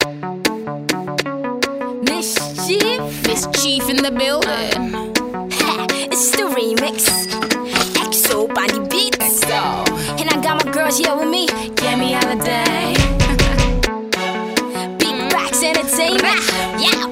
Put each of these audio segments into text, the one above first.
Mischief in the building. Ha, it's the remix. XO by the beat. And I got my girls here with me. Yemi Holiday. Big Racks Entertainment. Yeah.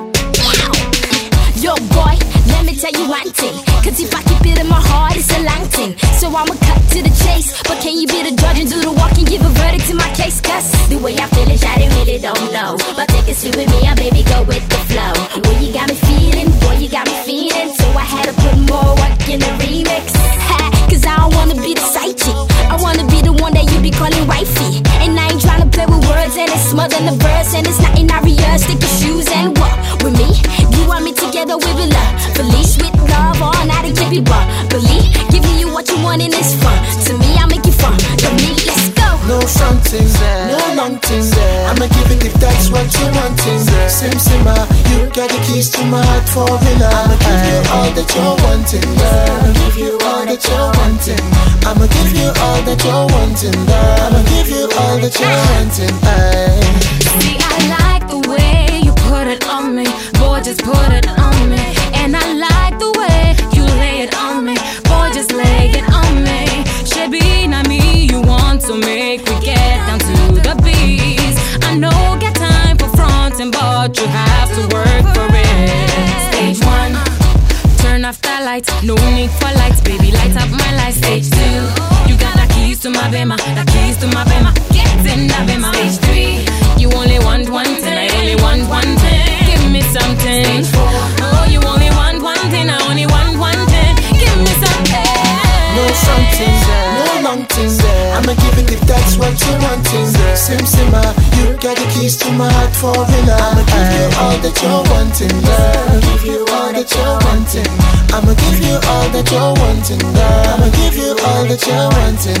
Yo boy, let me tell you one thing. Cause if I keep it in my heart, it's a long thing. So I'ma cut to the chase. But can you be the judge and do the walk and give a verdict to my case? Cause the way I feel it, I really don't know. But take it sweet with me, and baby, go with the flow. Boy, you got me feeling, boy, you got me feeling. So I had to put more work in the remix. Cause I don't wanna be the side chick. I wanna be the one that you be calling wifey. And I ain't tryna play with words, and it's more than a verse. And it's not in our ears, stick your shoes and walk with me. You want me together with a love. Felice with love, all night and keep it raw. Believe, giving you what you want and it's fun. To me, I make it fun. To me, let's go. No fronting, no long thing. I'ma give it if that's what you wanting. Sim, you got the keys to my heart for real. I'ma give you all that you're wanting, girl. Give you all that you're wanting. I'ma give you all that you're wanting, girl. I'ma give you all that you're wanting. See, I like the way you put it on me. Boy, just put it on me. And I like the way you lay it on me. Boy, just lay it on me. Shebi na me you want to make we get down to the beats. I know get time for fronting, but you have to work for it. Stage 1, turn off the lights. No need for lights, baby, light up my life. Stage 2, you got the keys to my bema. The keys to my bema. Get in the bema. Stage 3, you only want one thing, I only want one thing. Give me something. Stage 4, oh, you only want one thing, I only want one thing. Give me something. No fronting, no long thing. I'ma give it if that's what you wanting. Sim, you got the keys to my heart for real. I'ma give you all that you're wanting, girl. Give you all that you're wanting. I'ma give you all that you're wanting, girl. I'ma give you all that you're wanting.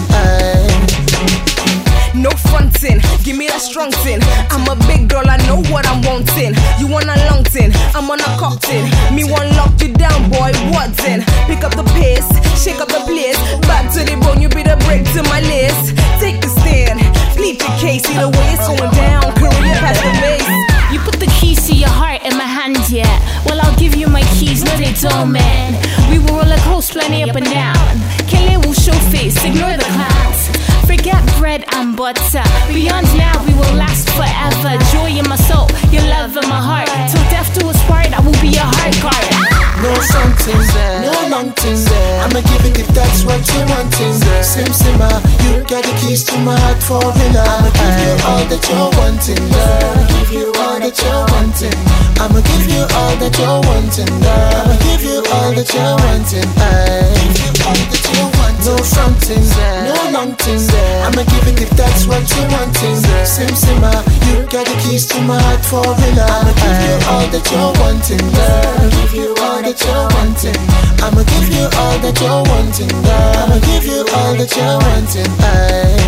No frontin', give me that strong tin. I'm a big girl, I know what I'm wanting. You want a long tin, I'm on a cocktin. Me want lock you down, boy, what's in? Pick up the pace, shake up the place. Back to the bone, you be the break to my list. Take the stand, plead your case. Either way it's going down, career past the base. You put the keys to your heart in my hand, yeah. Well, I'll give you my keys, no they don't, man. We will roller coaster plenty up and down. Kelly will show face, ignore the clowns. Forget bread and butter. Beyond now, we will last forever. Joy in my soul, your love in my heart. Till death do us part, I will be your heart guard. No fronting, no long thing. I'ma give it if that's what you wanting. Sim, you got the keys to my heart for real. I'ma give you all that you're wanting, girl. Give you all that you're wanting. I'ma give you all that you're wanting, girl. I'ma give you all that you're wanting. Give you all that you're wanting. No fronting, no long thing. I'ma give it if that's what you wanting. Sim, you got the keys to my heart for real. I'ma give you all that you're wanting, girl. Give you all that you're wanting. I'ma give you all that you're wanting, girl. I'ma give you all that you're wanting.